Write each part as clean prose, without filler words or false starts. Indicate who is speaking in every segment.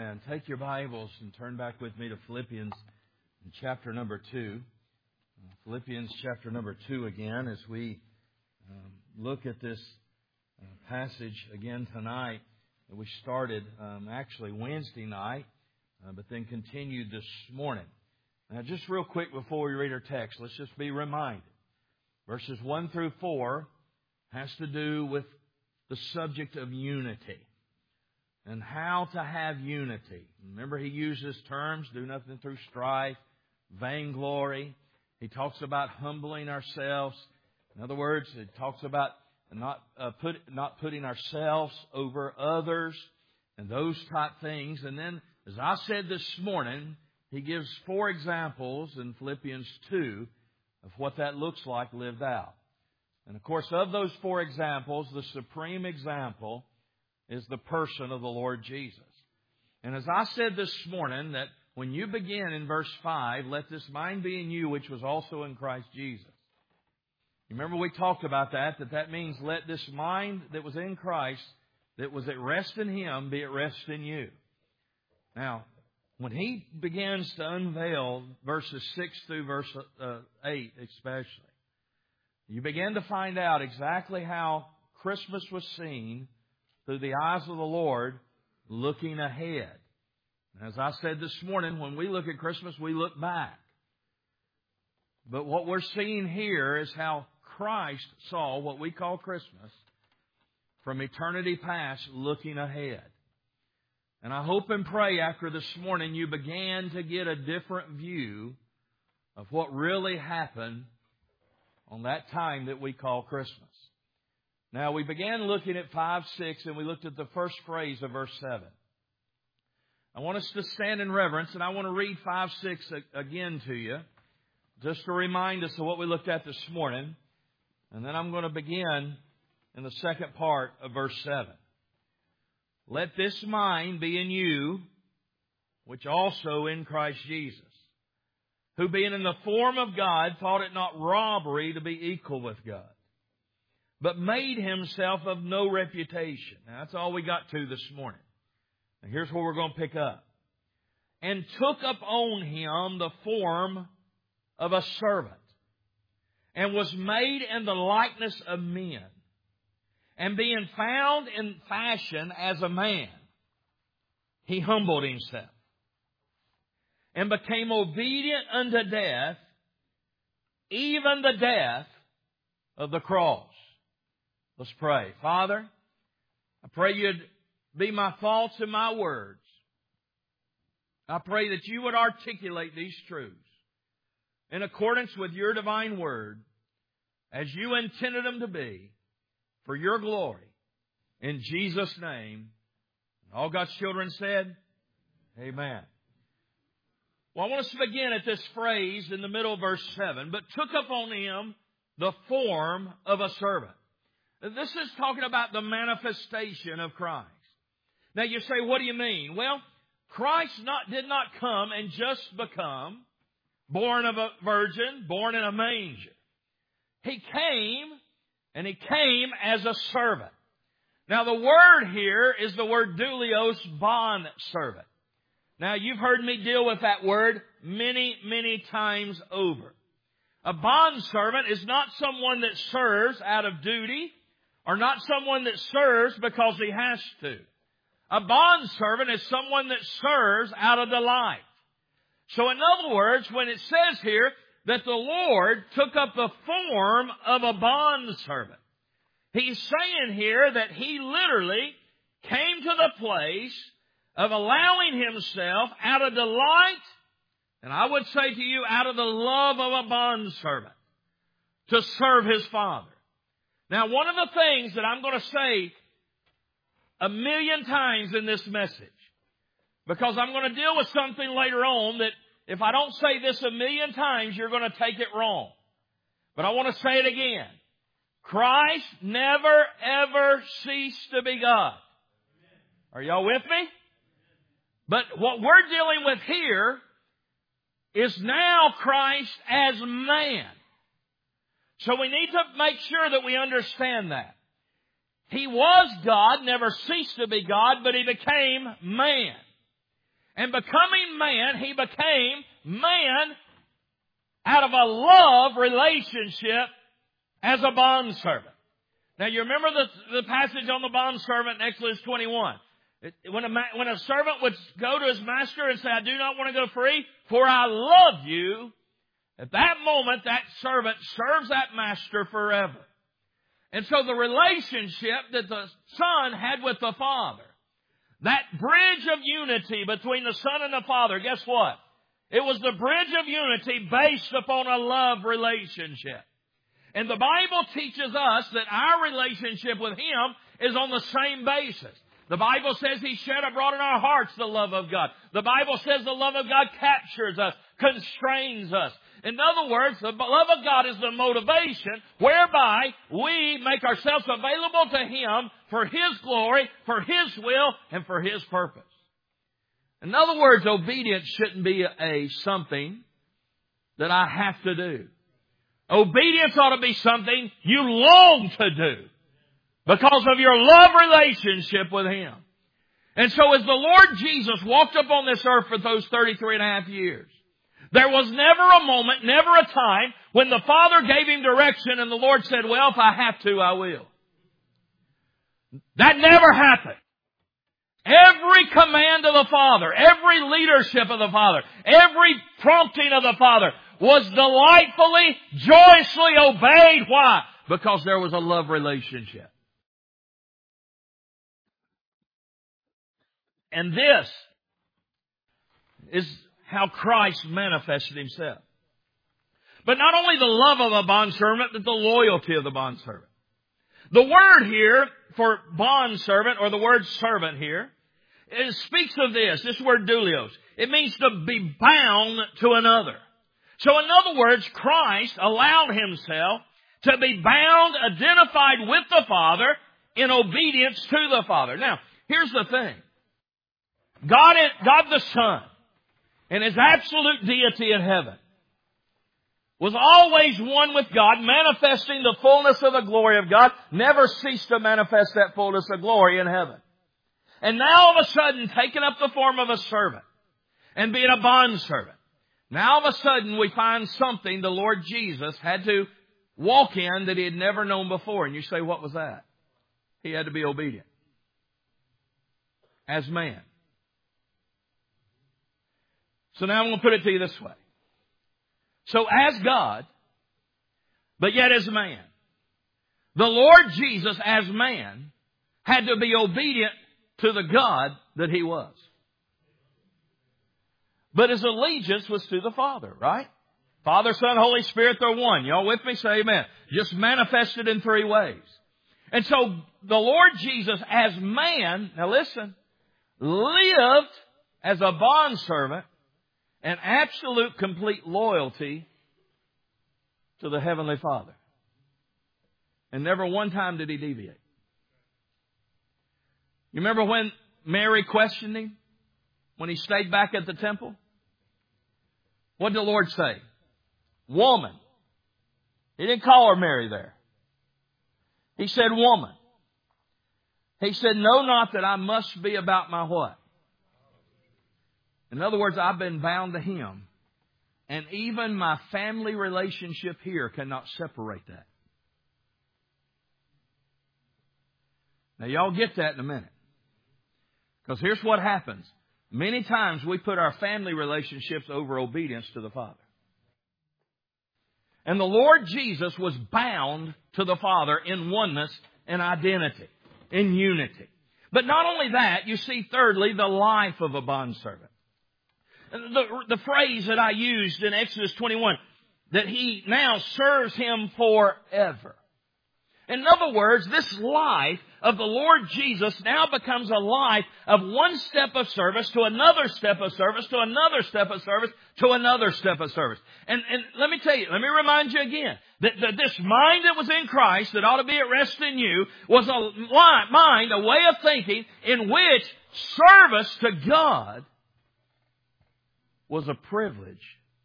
Speaker 1: Amen. Take your Bibles and turn back with me to Philippians chapter number 2. Philippians chapter number 2 again as we look at this passage again tonight that we started actually Wednesday night, but then continued this morning. Now just real quick before we read our text, let's just be reminded. Verses 1 through 4 has to do with the subject of unity. And how to have unity. Remember, he uses terms, do nothing through strife, vainglory. He talks about humbling ourselves. In other words, he talks about not putting ourselves over others and those type things. And then, as I said this morning, he gives 4 examples in Philippians 2 of what that looks like lived out. And of course, of those 4 examples, the supreme example is the person of the Lord Jesus. And as I said this morning, that when you begin in verse 5, let this mind be in you, which was also in Christ Jesus. You remember we talked about that means let this mind that was in Christ, that was at rest in Him, be at rest in you. Now, when he begins to unveil verses 6 through verse 8 especially, you begin to find out exactly how Christmas was seen through the eyes of the Lord, looking ahead. As I said this morning, when we look at Christmas, we look back. But what we're seeing here is how Christ saw what we call Christmas from eternity past, looking ahead. And I hope and pray after this morning you began to get a different view of what really happened on that time that we call Christmas. Now, we began looking at 5, 6, and we looked at the first phrase of verse 7. I want us to stand in reverence, and I want to read 5, 6 again to you, just to remind us of what we looked at this morning. And then I'm going to begin in the second part of verse 7. Let this mind be in you, which also in Christ Jesus, who being in the form of God, thought it not robbery to be equal with God, but made himself of no reputation. Now, that's all we got to this morning. Now, here's where we're going to pick up. And took up on him the form of a servant, and was made in the likeness of men. And being found in fashion as a man, he humbled himself, and became obedient unto death, even the death of the cross. Let's pray. Father, I pray You'd be my thoughts and my words. I pray that You would articulate these truths in accordance with Your divine word as You intended them to be for Your glory. In Jesus' name. All God's children said, Amen. Well, I want us to begin at this phrase in the middle of verse 7. But took up on him the form of a servant. This is talking about the manifestation of Christ. Now you say, what do you mean? Well, Christ did not come and just become born of a virgin, born in a manger. He came, and He came as a servant. Now the word here is the word doulios, bond servant. Now you've heard me deal with that word many, many times over. A bond servant is not someone that serves out of duty, or not someone that serves because he has to. A bond servant is someone that serves out of delight. So in other words, when it says here that the Lord took up the form of a bond servant, He's saying here that He literally came to the place of allowing Himself out of delight, and I would say to you, out of the love of a bond servant, to serve His Father. Now, one of the things that I'm going to say 1,000,000 times in this message, because I'm going to deal with something later on that if I don't say this 1,000,000 times, you're going to take it wrong. But I want to say it again. Christ never, ever ceased to be God. Are y'all with me? But what we're dealing with here is now Christ as man. So we need to make sure that we understand that. He was God, never ceased to be God, but He became man.
Speaker 2: And becoming man, He became man out of a love relationship as a bondservant. Now you remember the passage on the bondservant in Exodus 21. When a servant would go to his master and say, I do not want to go free, for I love you, at that moment that servant serves that master forever. And so the relationship that the Son had with the Father, that bridge of unity between the Son and the Father, guess what? It was the bridge of unity based upon a love relationship. And the Bible teaches us that our relationship with Him is on the same basis. The Bible says He shed abroad in our hearts the love of God. The Bible says the love of God captures us, constrains us. In other words, the love of God is the motivation whereby we make ourselves available to Him for His glory, for His will, and for His purpose. In other words, obedience shouldn't be something that I have to do. Obedience ought to be something you long to do because of your love relationship with Him. And so as the Lord Jesus walked upon this earth for those 33 and a half years, there was never a moment, never a time when the Father gave Him direction and the Lord said, well, if I have to, I will. That never happened. Every command of the Father, every leadership of the Father, every prompting of the Father was delightfully, joyously obeyed. Why? Because there was a love relationship. And this is how Christ manifested Himself. But not only the love of a bondservant, but the loyalty of the bondservant. The word here for bondservant, or the word servant here, it speaks of this word doulios. It means to be bound to another. So in other words, Christ allowed Himself to be bound, identified with the Father in obedience to the Father. Now, here's the thing. God the Son, in His absolute deity in heaven, was always one with God, manifesting the fullness of the glory of God, never ceased to manifest that fullness of glory in heaven. And now all of a sudden, taking up the form of a servant and being a bondservant, now all of a sudden we find something the Lord Jesus had to walk in that He had never known before. And you say, what was that? He had to be obedient as man. So now I'm going to put it to you this way. So as God, but yet as man, the Lord Jesus as man had to be obedient to the God that He was. But His allegiance was to the Father, right? Father, Son, Holy Spirit, they're one. Y'all with me? Say amen. Just manifested in three ways. And so the Lord Jesus as man, now listen, lived as a bondservant and absolute complete loyalty to the Heavenly Father. And never one time did He deviate. You remember when Mary questioned Him? When He stayed back at the temple? What did the Lord say? Woman. He didn't call her Mary there. He said, woman. He said, know not that I must be about my what? In other words, I've been bound to Him. And even my family relationship here cannot separate that. Now y'all get that in a minute. Because here's what happens. Many times we put our family relationships over obedience to the Father. And the Lord Jesus was bound to the Father in oneness and identity, in unity. But not only that, you see thirdly, the life of a bondservant. The phrase that I used in Exodus 21, that He now serves Him forever. In other words, this life of the Lord Jesus now becomes a life of one step of service to another step of service to another step of service to another step of service. And let me tell you, let me remind you again, that this mind that was in Christ that ought to be at rest in you was a mind, a way of thinking in which service to God was a privilege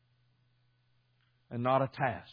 Speaker 2: and not a task.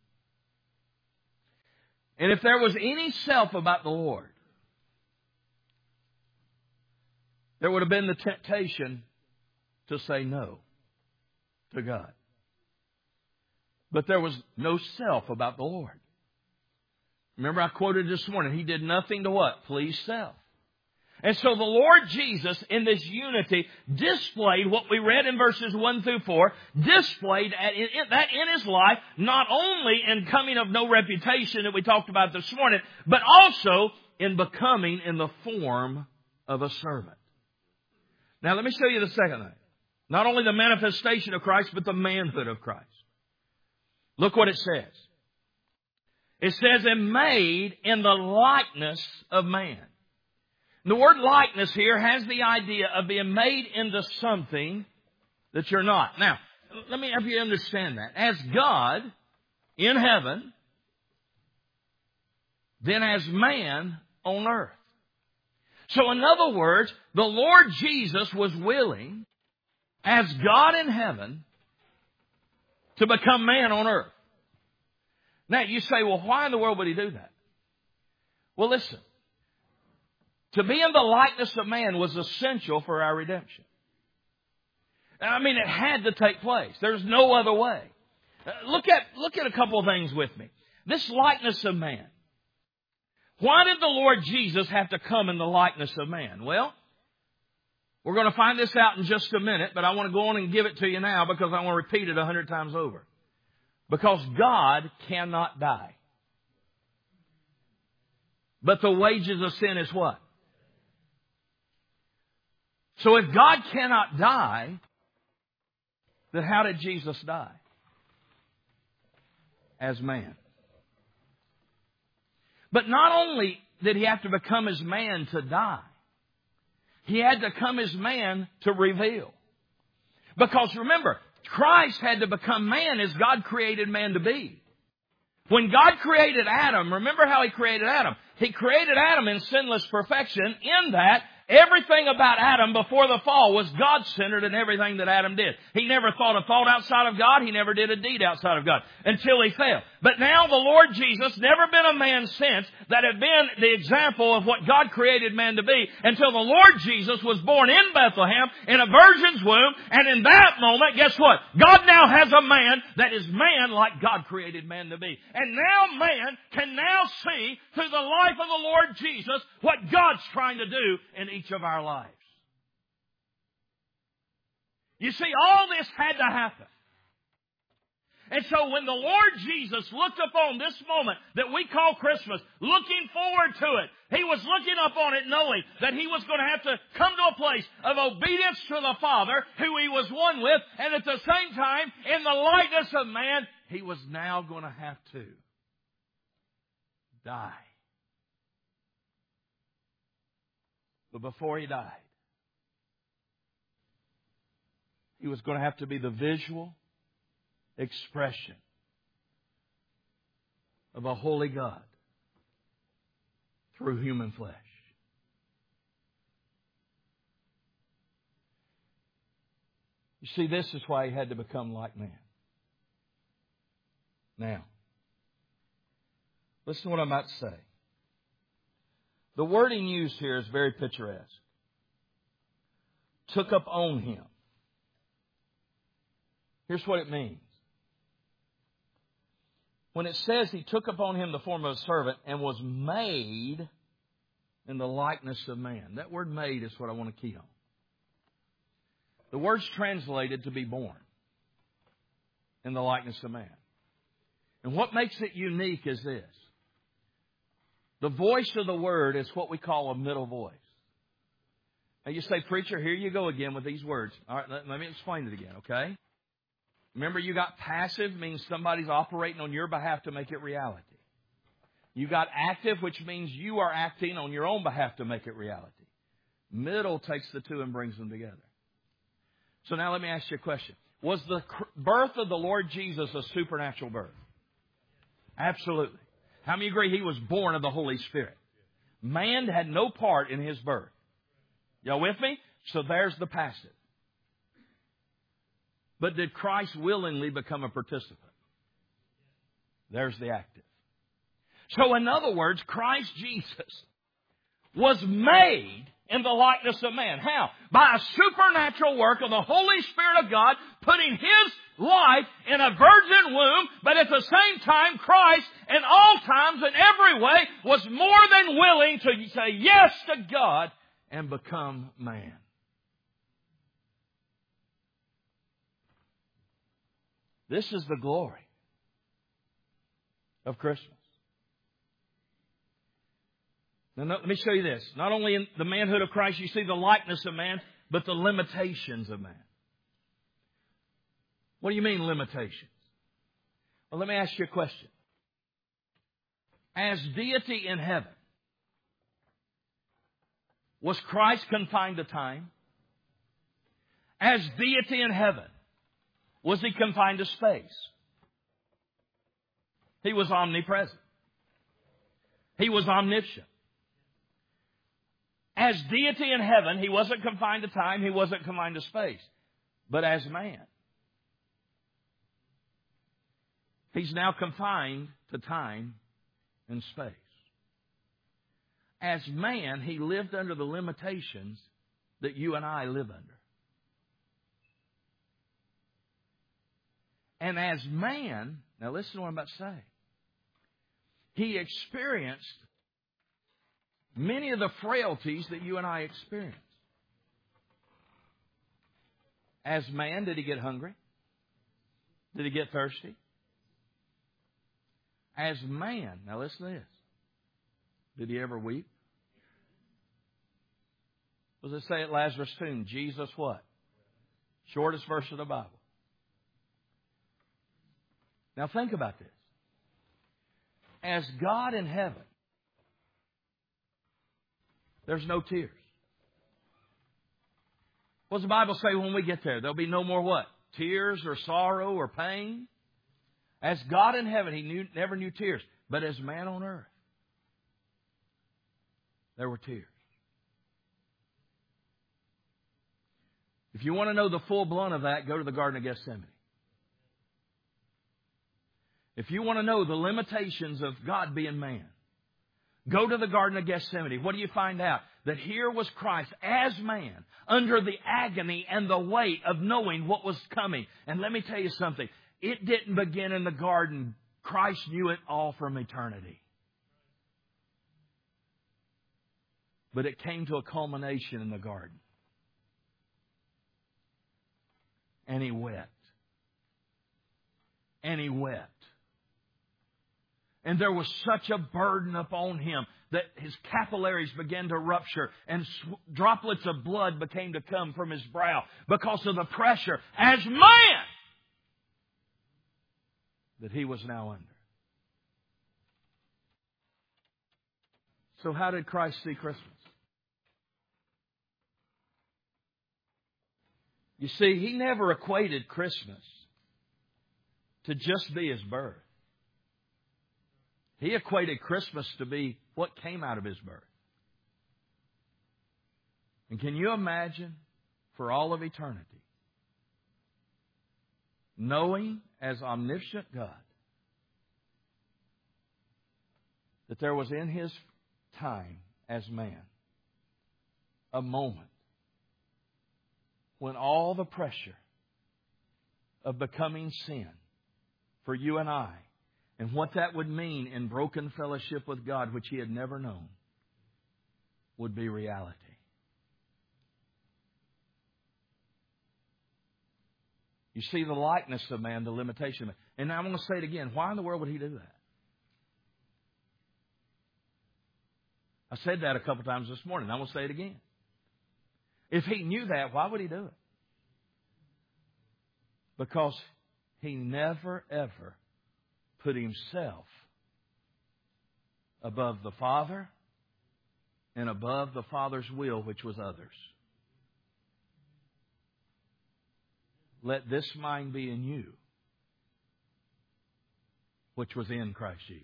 Speaker 2: And if there was any self about the Lord, there would have been the temptation
Speaker 1: to say no to God. But there was no self about the Lord. Remember I quoted this morning, He did nothing to what? Please self. And so the Lord Jesus, in this unity, displayed what we read in verses 1 through 4, displayed that in His life, not only in coming of no reputation that we talked about this morning, but also in becoming in the form of a servant. Now let me show you the second thing. Not only the manifestation of Christ, but the manhood of Christ. Look what it says. It says, and made in the likeness of man. The word likeness here has the idea of being made into something that you're not. Now, let me help you understand that. As God in heaven, then as man on earth. So in other words, the Lord Jesus was willing, as God in heaven, to become man on earth. Now you say, well, why in the world would He do that? Well, listen. To be in the likeness of man was essential for our redemption. I mean, it had to take place. There's no other way. Look at a couple of things with me. This likeness of man. Why did the Lord Jesus have to come in the likeness of man? Well, we're going to find this out in just a minute, but I want to go on and give it to you now because I want to repeat it 100 times over. Because God cannot die. But the wages of sin is what? So if God cannot die, then how did Jesus die? As man. But not only did He have to become as man to die, He had to come as man to reveal. Because remember, Christ had to become man as God created man to be. When God created Adam, remember how He created Adam? He created Adam in sinless perfection in that everything about Adam before the fall was God-centered in everything that Adam did. He never thought a thought outside of God. He never did a deed outside of God until he fell. But now the Lord Jesus, never been a man since that had been the example of what God created man to be until the Lord Jesus was born in Bethlehem in a virgin's womb. And in that moment, guess what? God now has a man that is man like God created man to be. And now man can now see through the life of the Lord Jesus what God's trying to do in each of our lives. You see, all this had to happen. And so when the Lord Jesus looked upon this moment that we call Christmas, looking forward to it, He was looking upon it knowing that He was going to have to come to a place of obedience to the Father, who He was one with, and at the same time, in the likeness of man, He was now going to have to die. But before He died, He was going to have to be the visual expression of a holy God through human flesh. You see, this is why He had to become like man. Now, listen to what I'm about to say. The wording used here is very picturesque. Took up on Him. Here's what it means. When it says He took upon Him the form of a servant and was made in the likeness of man. That word made is what I want to key on. The word's translated to be born in the likeness of man. And what makes it unique is this. The voice of the Word is what we call a middle voice. Now you say, preacher, here you go again with these words. All right, let me explain it again, okay? Remember, you got passive, means somebody's operating on your behalf to make it reality. You got active, which means you are acting on your own behalf to make it reality. Middle takes the two and brings them together. So now let me ask you a question. Was the birth of the Lord Jesus a supernatural birth? Absolutely. How many agree He was born of the Holy Spirit? Man had no part in His birth. Y'all with me? So there's the passive. But did Christ willingly become a participant? There's the active. So in other words, Christ Jesus
Speaker 2: was made in the likeness of man. How? By a supernatural work of the Holy Spirit of God putting His life in a virgin womb, but at the same time Christ in all times and every way was more than willing to say yes to God and become man. This is the glory of Christmas. Now, let me show you this. Not only in the manhood of Christ, you see the likeness of man, but the limitations of man. What do you mean limitations? Well, let me ask you a question. As deity in heaven, was Christ confined to time? As deity in heaven, was He confined to space? He was omnipresent. He was omniscient. As deity in heaven, He wasn't confined to time, He wasn't confined to space. But as man, He's now confined to time and space. As man, He lived under the limitations that you and I live under. And as man, now listen to what I'm about to say, He experienced many of the frailties that you and I experience. As man, did He get hungry? Did He get thirsty? As man, now listen to this, did He ever weep? What does it say at Lazarus' tomb? Jesus what? Shortest verse of the Bible. Now think about this. As God in heaven, there's no tears. What does the Bible say when we get there? There'll be no more what? Tears or sorrow or pain? As God in heaven, He never knew tears. But as man on earth, there were tears. If you want to know the full blunt of that, go to the Garden of Gethsemane. If you want to know the limitations of God being man, go to the Garden of Gethsemane. What do you find out? That here was Christ as man, under the agony and the weight of knowing what was coming. And let me tell you something. It didn't begin in the garden. Christ knew it all from eternity. But it came to a culmination in the garden. And He wept. And He wept. And there was such a burden upon Him that His capillaries began to rupture and droplets of blood began to come from His brow because of the pressure as man that He was now under. So how did Christ see Christmas? You see, He never equated Christmas to just be His birth. He equated Christmas to be what came out of His birth. And can you imagine for all of eternity, knowing as omniscient God that there was in His time as man a moment when all the pressure of becoming sin for you and I, and what that would mean in broken fellowship with God, which He had never known, would be reality. You see the likeness of man, the limitation of man. And I'm going to say it again. Why in the world would He do that? I said that a couple times this morning. I'm going to say it again. If He knew that, why would He do it? Because He never, ever put Himself above the Father and above the Father's will, which was others. Let this mind be in you, which was in Christ Jesus.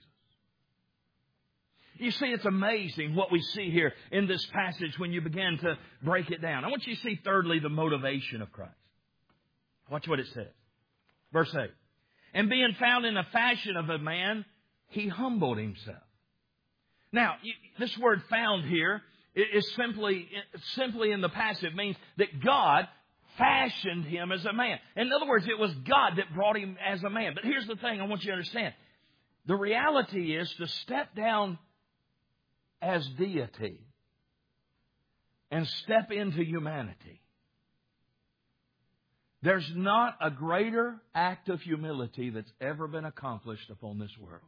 Speaker 2: You see, it's amazing what we see here in this passage when you begin to break it down. I want you to see, thirdly, the motivation of Christ. Watch what it says. Verse 8. And being found in the fashion of a man, He humbled Himself. Now, this word found here
Speaker 1: is simply in the passive means that God fashioned him as a man. In other words, it was God that brought him as a man. But here's the thing I want you to understand. The reality is to step down as deity and step into humanity. There's not a greater act of humility that's ever been accomplished upon this world.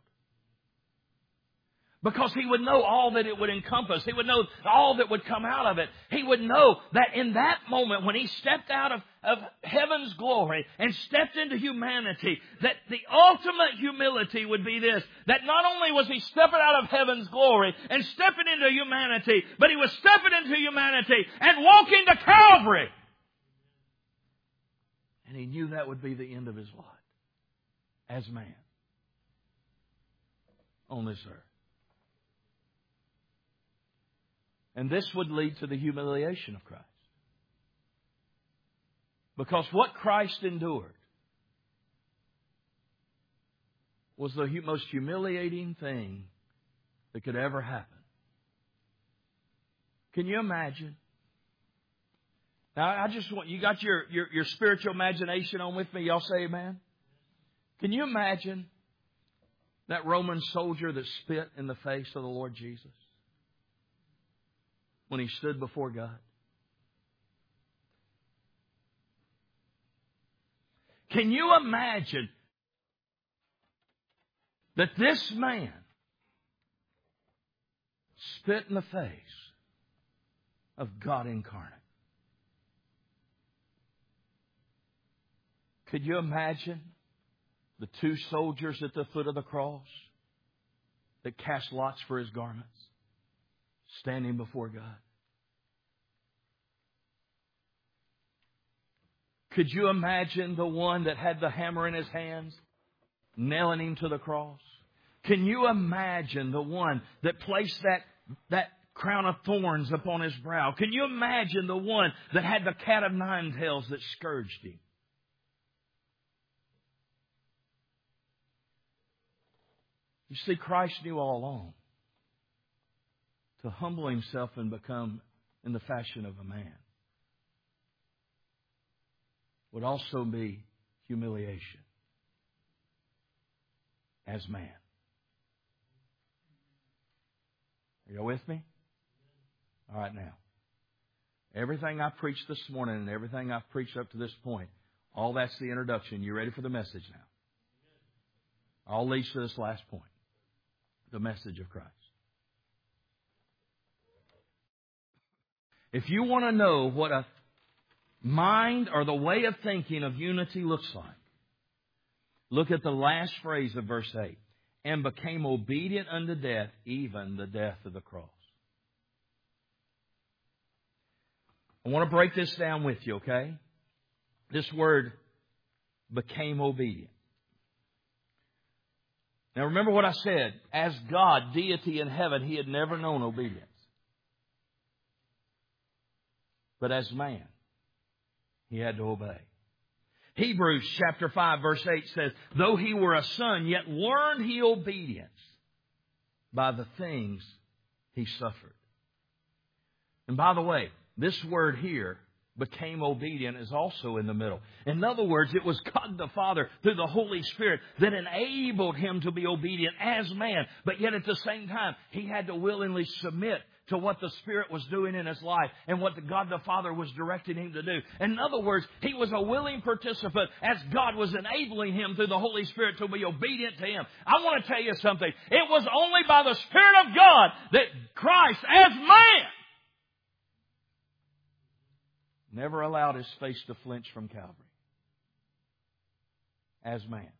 Speaker 1: Because He would know all that it would encompass. He would know all that would come out of it. He would know that in that moment when He stepped out of heaven's glory and stepped into humanity, that the ultimate humility would be this, that not only was He stepping out of heaven's glory and stepping into humanity, but He was stepping into humanity and walking to Calvary. And He knew that would be the end of His lot as man on this earth. And this would lead to the humiliation of Christ. Because what Christ endured was the most humiliating thing that could ever happen. Can you imagine? Now, I just want, you got your spiritual imagination on with me? Y'all say amen? Can you imagine that Roman soldier that spit in the face of the Lord Jesus when He stood before God? Can you imagine that this man spit in the face of God incarnate? Could you imagine the two soldiers at the foot of the cross that cast lots for His garments, standing before God? Could you imagine the one that had the hammer in his hands, nailing Him to the cross? Can you imagine the one that placed that crown of thorns upon His brow? Can you imagine the one that had the cat of nine tails that scourged Him? You see, Christ knew all along to humble Himself and become in the fashion of a man would also be humiliation as man. Are you with me? All right, now. Everything I preached this morning and everything I've preached up to this point, all that's the introduction. You ready for the message now? All leads to this last point. The message of Christ. If you want to know what a mind or the way of thinking of unity looks like, look at the last phrase of verse 8. And became obedient unto death, even the death of the cross. I want to break this down with you, okay? This word, became obedient. Now remember what I said. As God, deity in heaven, He had never known obedience. But as man, He had to obey. Hebrews chapter 5 verse 8 says, though He were a son, yet learned He obedience by the things He suffered. And by the way, this word here, became obedient, is also in the middle. In other words, it was God the Father through the Holy Spirit that enabled Him to be obedient as man. But yet at the same time, He had to willingly submit to what the Spirit was doing in His life and what God the Father was directing Him to do. In other words, He was a willing participant as God was enabling Him through the Holy Spirit to be obedient to Him. I want to tell you something. It was only by the Spirit of God that Christ, as man, never allowed His face to flinch from Calvary. As man.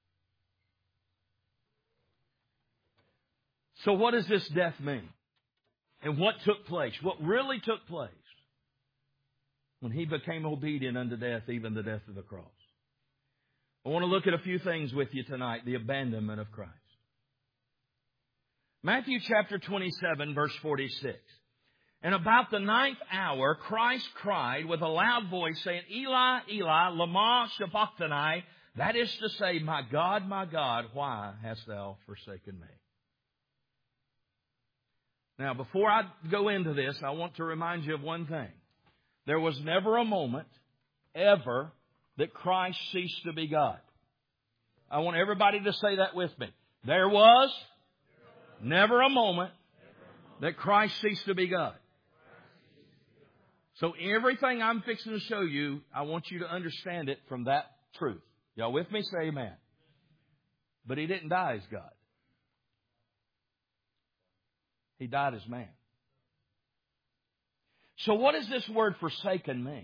Speaker 1: So what does this death mean? And what took place? What really took place when He became obedient unto death, even the death of the cross? I want to look at a few things with you tonight. The abandonment of Christ. Matthew chapter 27, verse 46. And about the 9th hour, Christ cried with a loud voice, saying, Eli, Eli, lama sabachthani. That is to say, my God, why hast thou forsaken me? Now, before I go into this, I want to remind you of one thing. There was never a moment, ever, that Christ ceased to be God. I want everybody to say that with me. There was never a moment that Christ ceased to be God. So everything I'm fixing to show you, I want you to understand it from that truth. Y'all with me? Say amen. But He didn't die as God. He died as man. So what does this word forsaken mean?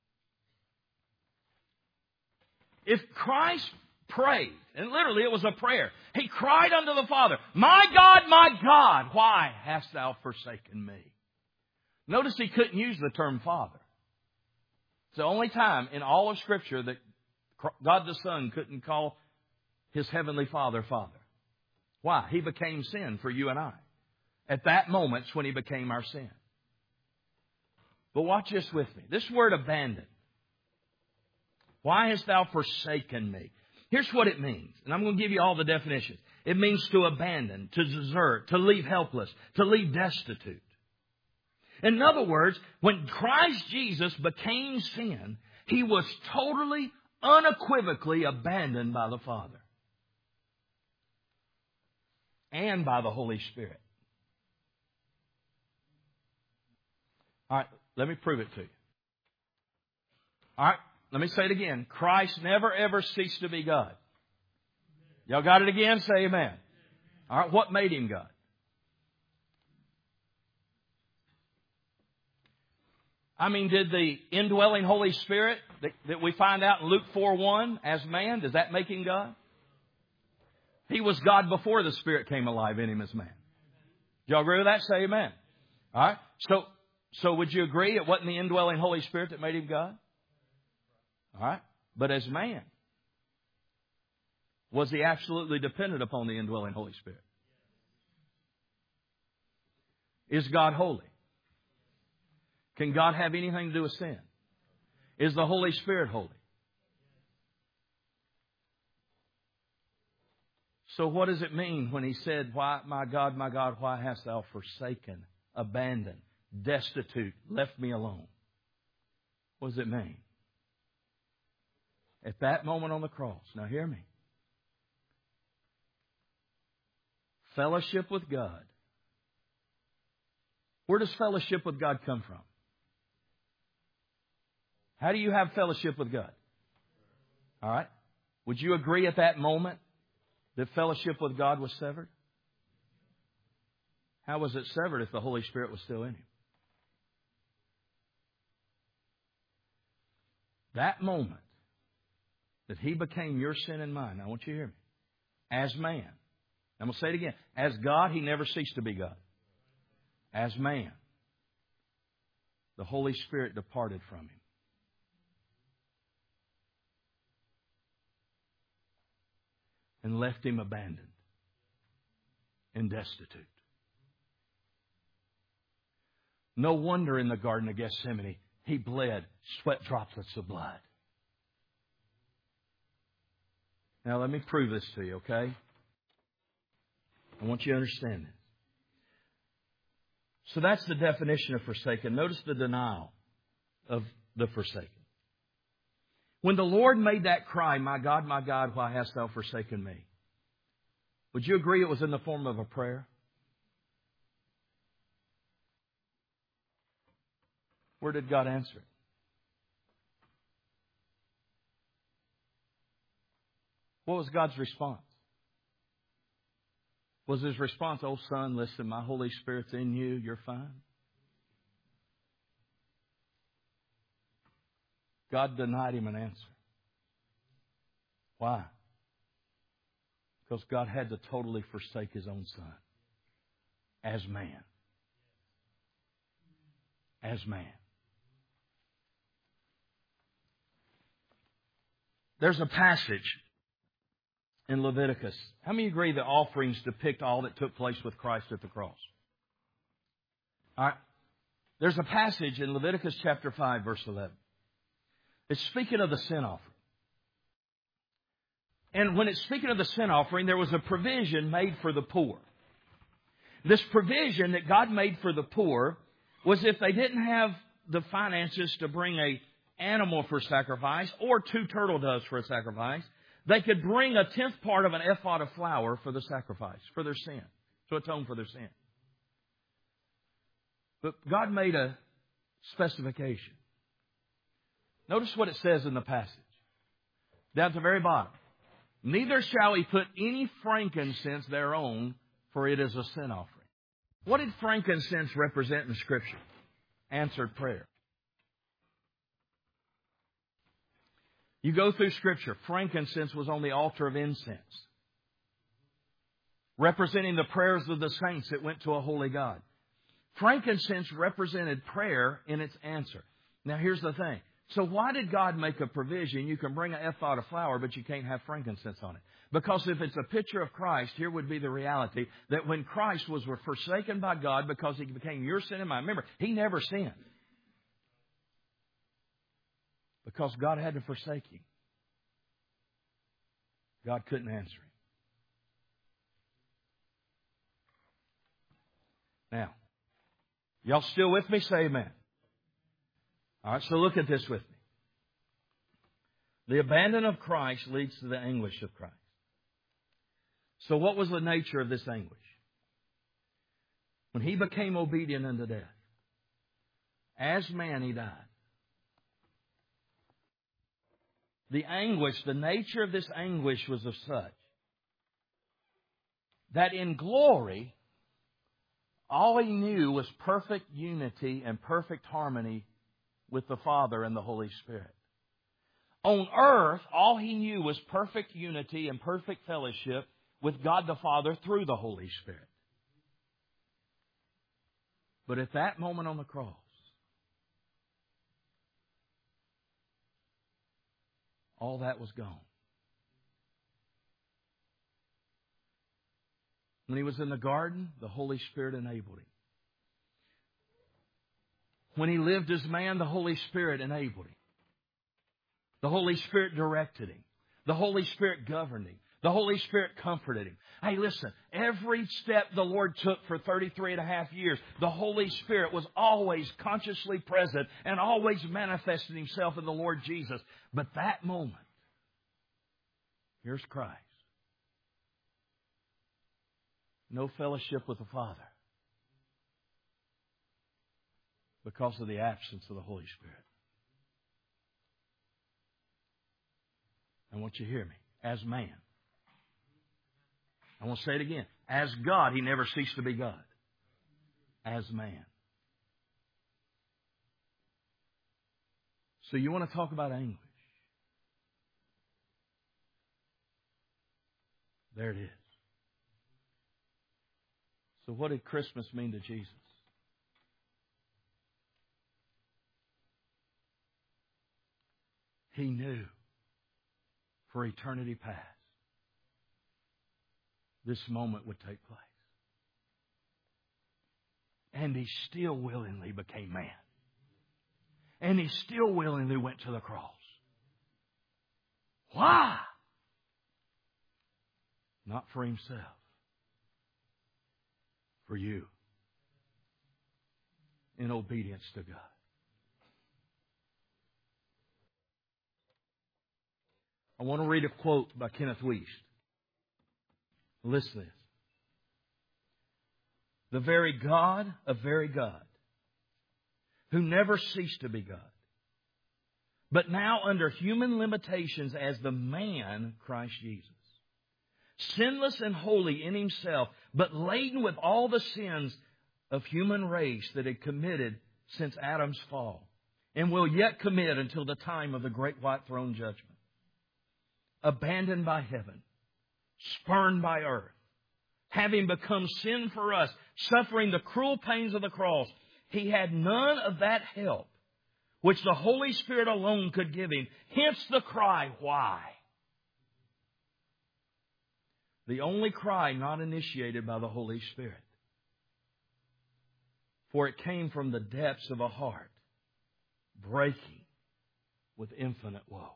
Speaker 1: If Christ prayed, and literally it was a prayer, He cried unto the Father, my God, why hast thou forsaken me? Notice He couldn't use the term Father. It's the only time in all of Scripture that God the Son couldn't call His Heavenly Father, Father. Why? He became sin for you and I. At that moment's when He became our sin. But watch this with me. This word abandon. Why hast thou forsaken me? Here's what it means. And I'm going to give you all the definitions. It means to abandon, to desert, to leave helpless, to leave destitute. In other words, when Christ Jesus became sin, He was totally, unequivocally abandoned by the Father. And by the Holy Spirit. All right, let me prove it to you. All right, let me say it again. Christ never ever ceased to be God. Y'all got it again? Say amen. All right, what made Him God? I mean, did the indwelling Holy Spirit that we find out in Luke 4:1 as man, does that make Him God? He was God before the Spirit came alive in Him as man. Do y'all agree with that? Say amen. All right. So would you agree it wasn't the indwelling Holy Spirit that made Him God? All right. But as man, was He absolutely dependent upon the indwelling Holy Spirit? Is God holy? Can God have anything to do with sin? Is the Holy Spirit holy? So what does it mean when He said, why, my God, why hast thou forsaken, abandoned, destitute, left me alone? What does it mean? At that moment on the cross, now hear me. Fellowship with God. Where does fellowship with God come from? How do you have fellowship with God? All right. Would you agree at that moment that fellowship with God was severed? How was it severed if the Holy Spirit was still in Him? That moment that He became your sin and mine, I want you to hear me, as man. I'm going to say it again. As God, He never ceased to be God. As man, the Holy Spirit departed from Him. And left Him abandoned and destitute. No wonder in the Garden of Gethsemane He bled sweat droplets of blood. Now let me prove this to you, okay? I want you to understand this. So that's the definition of forsaken. Notice the denial of the forsaken. When the Lord made that cry, my God, why hast thou forsaken me? Would you agree it was in the form of a prayer? Where did God answer it? What was God's response? Was His response, oh son, listen, my Holy Spirit's in you, you're fine? God denied Him an answer. Why? Because God had to totally forsake His own Son. As man. As man. There's a passage in Leviticus. How many agree that offerings depict all that took place with Christ at the cross? All right. There's a passage in Leviticus chapter 5, verse 11. It's speaking of the sin offering. And when it's speaking of the sin offering, there was a provision made for the poor. This provision that God made for the poor was if they didn't have the finances to bring a animal for sacrifice or 2 turtle doves for a sacrifice, they could bring a 10th part of an ephod of flour for the sacrifice, for their sin, to atone for their sin. But God made a specification. Notice what it says in the passage. Down at the very bottom. Neither shall he put any frankincense thereon, for it is a sin offering. What did frankincense represent in Scripture? Answered prayer. You go through Scripture, frankincense was on the altar of incense, representing the prayers of the saints that went to a holy God. Frankincense represented prayer in its answer. Now here's the thing. So why did God make a provision? You can bring an ephod of flour, but you can't have frankincense on it. Because if it's a picture of Christ, here would be the reality that when Christ was forsaken by God because He became your sin and mine. Remember, He never sinned. Because God had to forsake Him. God couldn't answer Him. Now, y'all still with me? Say amen. All right, so look at this with me. The abandon of Christ leads to the anguish of Christ. So what was the nature of this anguish? When He became obedient unto death, as man He died. The anguish, the nature of this anguish was of such that in glory, all He knew was perfect unity and perfect harmony with the Father and the Holy Spirit. On earth, all He knew was perfect unity and perfect fellowship with God the Father through the Holy Spirit. But at that moment on the cross, all that was gone. When He was in the garden, the Holy Spirit enabled Him. When He lived as man, the Holy Spirit enabled Him. The Holy Spirit directed Him. The Holy Spirit governed Him. The Holy Spirit comforted Him. Hey, listen, every step the Lord took for 33 and a half years, the Holy Spirit was always consciously present and always manifested Himself in the Lord Jesus. But that moment, here's Christ. No fellowship with the Father because of the absence of the Holy Spirit. I want you to hear me. As man. I want to say it again. As God, He never ceased to be God. As man. So you want to talk about anguish. There it is. So what did Christmas mean to Jesus? He knew for eternity past this moment would take place. And He still willingly became man. And He still willingly went to the cross. Why? Not for Himself. For you. In obedience to God. I want to read a quote by Kenneth Wuest. Listen to this. The very God of very God, who never ceased to be God, but now under human limitations as the man Christ Jesus, sinless and holy in Himself, but laden with all the sins of human race that had committed since Adam's fall, and will yet commit until the time of the great white throne judgment. Abandoned by heaven, spurned by earth, having become sin for us, suffering the cruel pains of the cross, He had none of that help which the Holy Spirit alone could give Him. Hence the cry, why? The only cry not initiated by the Holy Spirit. For it came from the depths of a heart breaking with infinite woe.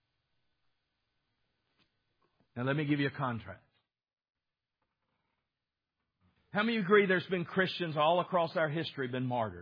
Speaker 1: Now let me give you a contrast. How many agree there's been Christians all across our history been martyred?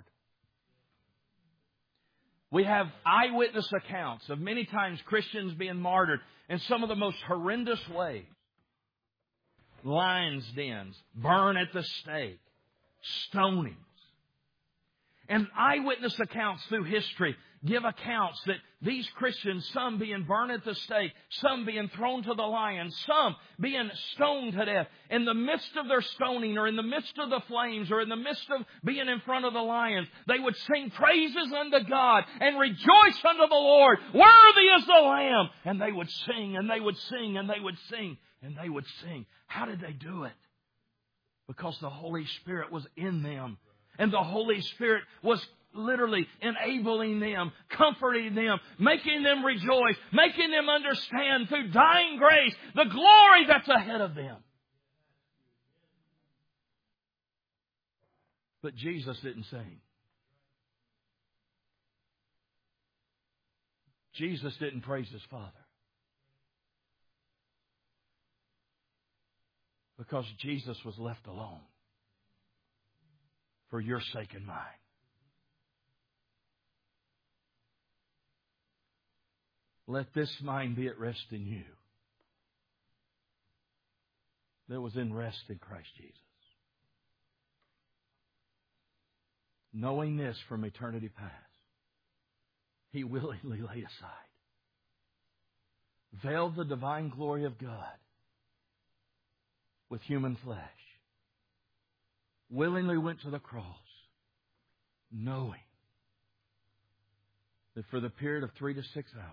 Speaker 1: We have eyewitness accounts of many times Christians being martyred in some of the most horrendous ways. Lions' dens, burn at the stake, stonings. And eyewitness accounts through history give accounts that these Christians, some being burned at the stake, some being thrown to the lions, some being stoned to death. In the midst of their stoning, or in the midst of the flames, or in the midst of being in front of the lions, they would sing praises unto God and rejoice unto the Lord. Worthy is the Lamb. And they would sing, and they would sing, and they would sing, and they would sing. How did they do it? Because the Holy Spirit was in them. And the Holy Spirit was literally enabling them, comforting them, making them rejoice, making them understand through dying grace the glory that's ahead of them. But Jesus didn't sing. Jesus didn't praise His Father. Because Jesus was left alone for your sake and mine. Let this mind be at rest in you that was in rest in Christ Jesus. Knowing this from eternity past, He willingly laid aside, veiled the divine glory of God with human flesh, willingly went to the cross, knowing that for the period of 3 to 6 hours,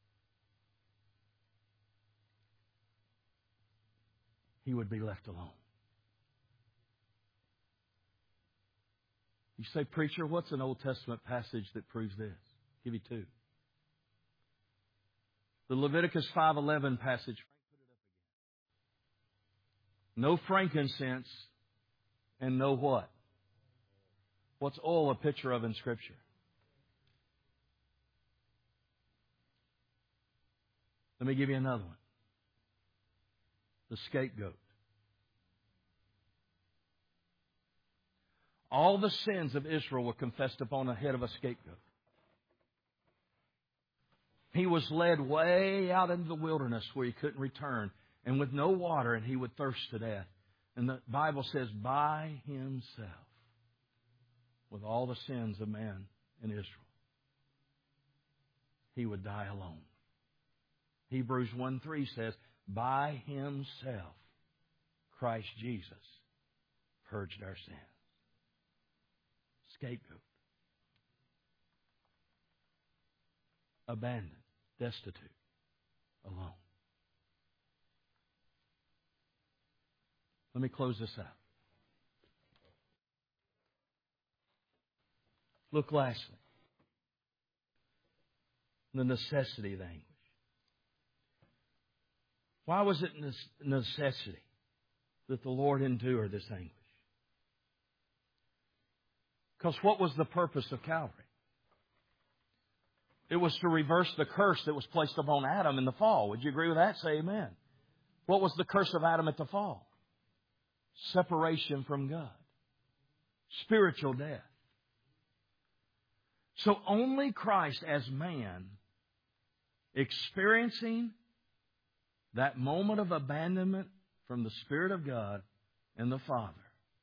Speaker 1: He would be left alone. You say, preacher, what's an Old Testament passage that proves this? I'll give you two. The Leviticus 5:11 passage. No frankincense and no what? What's oil a picture of in Scripture? Let me give you another one. The scapegoat. All the sins of Israel were confessed upon the head of a scapegoat. He was led way out into the wilderness where he couldn't return, and with no water, and he would thirst to death. And the Bible says, by himself, with all the sins of man in Israel, he would die alone. Hebrews 1:3 says, by himself, Christ Jesus purged our sins. Scapegoat. Abandoned, destitute, alone. Let me close this out. Look lastly, the necessity of the anguish. Why was it necessity that the Lord endured this anguish? Because what was the purpose of Calvary? It was to reverse the curse that was placed upon Adam in the fall. Would you agree with that? Say amen. What was the curse of Adam at the fall? Separation from God. Spiritual death. So only Christ as man, experiencing that moment of abandonment from the Spirit of God and the Father,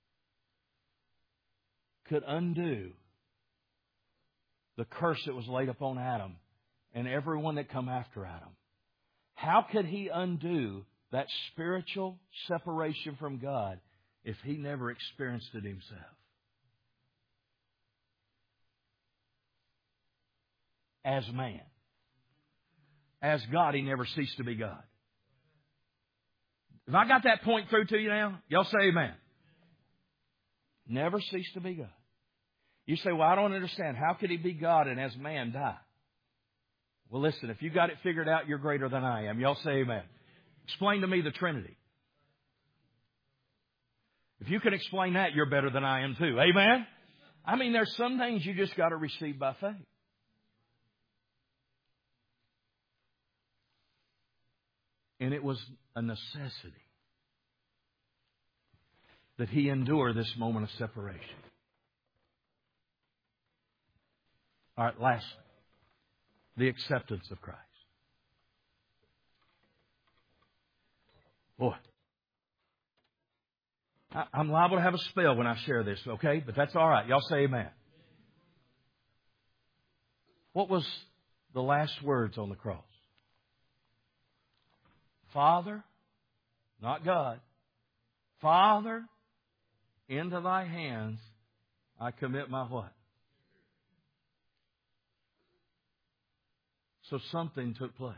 Speaker 1: could undo the curse that was laid upon Adam and everyone that come after Adam. How could He undo that spiritual separation from God if He never experienced it Himself? As man. As God, He never ceased to be God. Have I got that point through to you now? Y'all say amen. Never ceased to be God. You say, well, I don't understand. How could He be God and as man die? Well, listen, if you got it figured out, you're greater than I am. Y'all say amen. Explain to me the Trinity. If you can explain that, you're better than I am too. Amen? I mean, there's some things you just got to receive by faith. And it was a necessity that He endure this moment of separation. All right, lastly, the acceptance of Christ. Boy, I'm liable to have a spell when I share this, okay? But that's all right. Y'all say amen. What was the last words on the cross? Father, not God, Father, into Thy hands I commit my what? So something took place.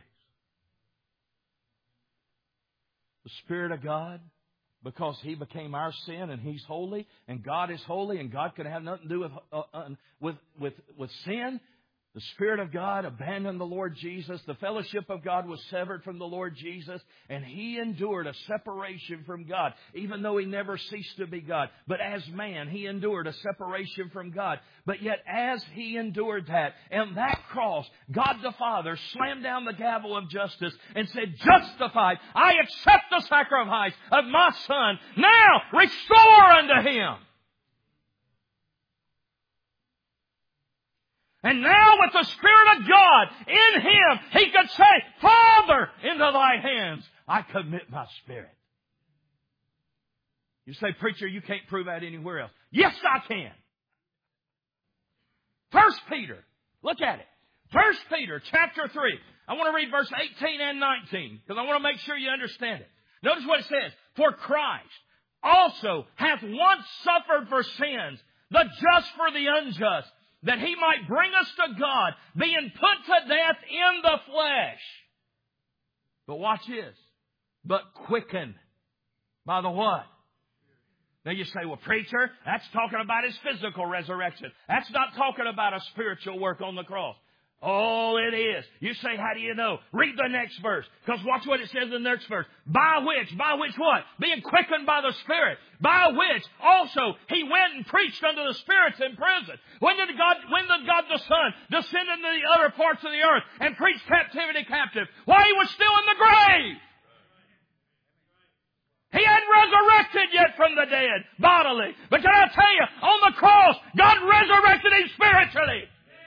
Speaker 1: The Spirit of God, because He became our sin and He's holy and God is holy and God could have nothing to do with sin. The Spirit of God abandoned the Lord Jesus. The fellowship of God was severed from the Lord Jesus. And He endured a separation from God, even though He never ceased to be God. But as man, He endured a separation from God. But yet as He endured that, and that cross, God the Father slammed down the gavel of justice and said, justified, I accept the sacrifice of my Son. Now restore unto Him. And now with the Spirit of God in Him, He could say, Father, into Thy hands I commit my spirit. You say, preacher, you can't prove that anywhere else. Yes, I can. 1 Peter, look at it. 1 Peter chapter 3. I want to read verse 18 and 19 because I want to make sure you understand it. Notice what it says. For Christ also hath once suffered for sins, the just for the unjust, that He might bring us to God, being put to death in the flesh. But watch this. But quickened by the what? Now you say, well, preacher, that's talking about His physical resurrection. That's not talking about a spiritual work on the cross. Oh, it is. You say, how do you know? Read the next verse. Because watch what it says in the next verse. By which what? Being quickened by the Spirit. By which also He went and preached unto the spirits in prison. When did God the Son descend into the other parts of the earth and preach captivity captive? While He was still in the grave. He hadn't resurrected yet from the dead bodily. But can I tell you, on the cross, God resurrected Him spiritually.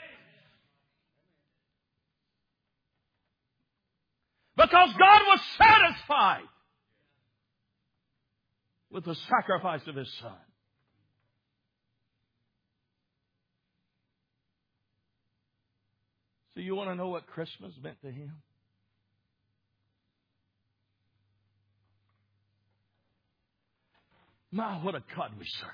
Speaker 1: Because God was satisfied with the sacrifice of His Son. So you want to know what Christmas meant to Him? My, what a God we serve.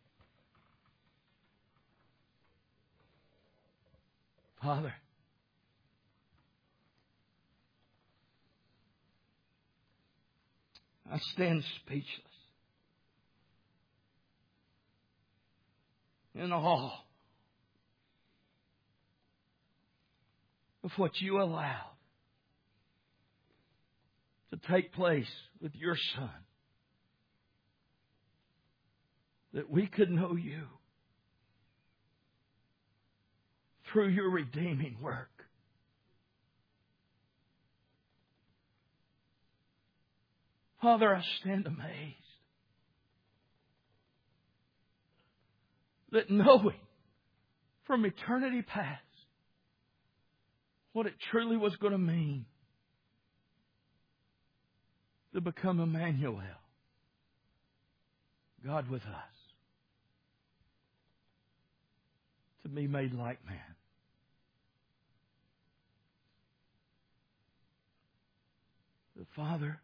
Speaker 1: Father, I stand speechless in awe of what You allowed to take place with Your Son, that we could know You through Your redeeming work. Father, I stand amazed that knowing from eternity past what it truly was going to mean to become Emmanuel, God with us, to be made like man. The Father,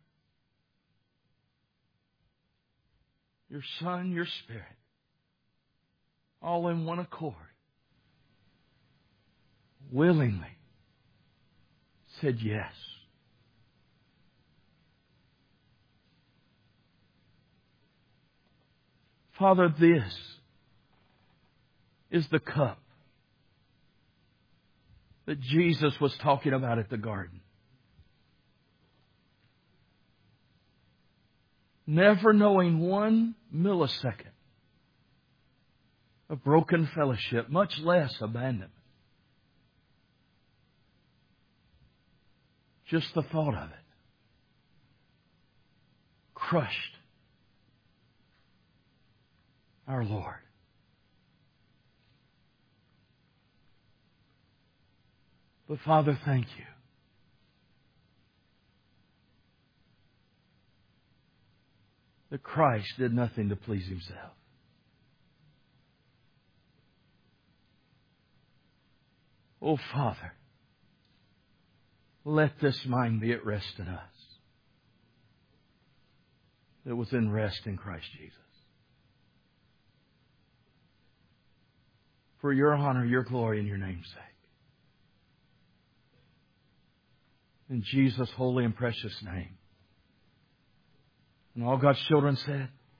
Speaker 1: Your Son, Your Spirit, all in one accord, willingly said yes. Father, this is the cup that Jesus was talking about at the garden. Never knowing 1 millisecond of broken fellowship, much less abandonment. Just the thought of it crushed our Lord. But Father, thank you. That Christ did nothing to please Himself. Oh, Father, let this mind be at rest in us that was in rest in Christ Jesus. For Your honor, Your glory, and Your name's sake. In Jesus' holy and precious name. And all God's children said,